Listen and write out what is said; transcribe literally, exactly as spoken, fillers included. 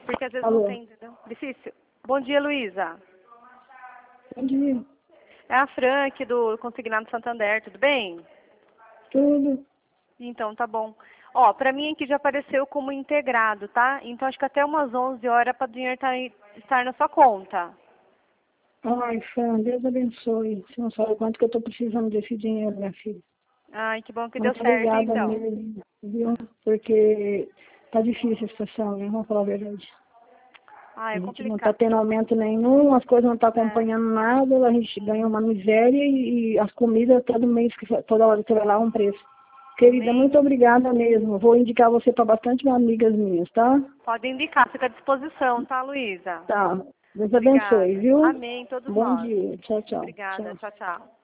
Porque às vezes Alô. não tem, entendeu? Difícil. Bom dia, Luísa. Bom dia. É a Fran aqui do Consignado Santander, tudo bem? Tudo. Então, tá bom. Ó, pra mim aqui já apareceu como integrado, tá? Então acho que até umas onze horas para o dinheiro tá, estar na sua conta. Ai, Fran, Deus abençoe. Você não sabe quanto que eu tô precisando desse dinheiro, minha filha. Ai, que bom que deu Muito certo, obrigada então. mesmo, viu? Porque tá difícil a situação, né? Vamos falar a verdade. Ah, A é gente não tá complicado. tendo aumento nenhum, as coisas não tá É. acompanhando nada, a gente ganha uma miséria e, e as comidas todo mês, que toda hora você vai lá um preço. Querida, Nem... muito obrigada mesmo. Vou indicar você para bastante amigas minhas, tá? Pode indicar, fica à disposição, tá, Luísa? Tá. Deus abençoe, Obrigada. viu? Amém, todos Bom nós. dia. Tchau, tchau. Obrigada. Tchau. Tchau, tchau.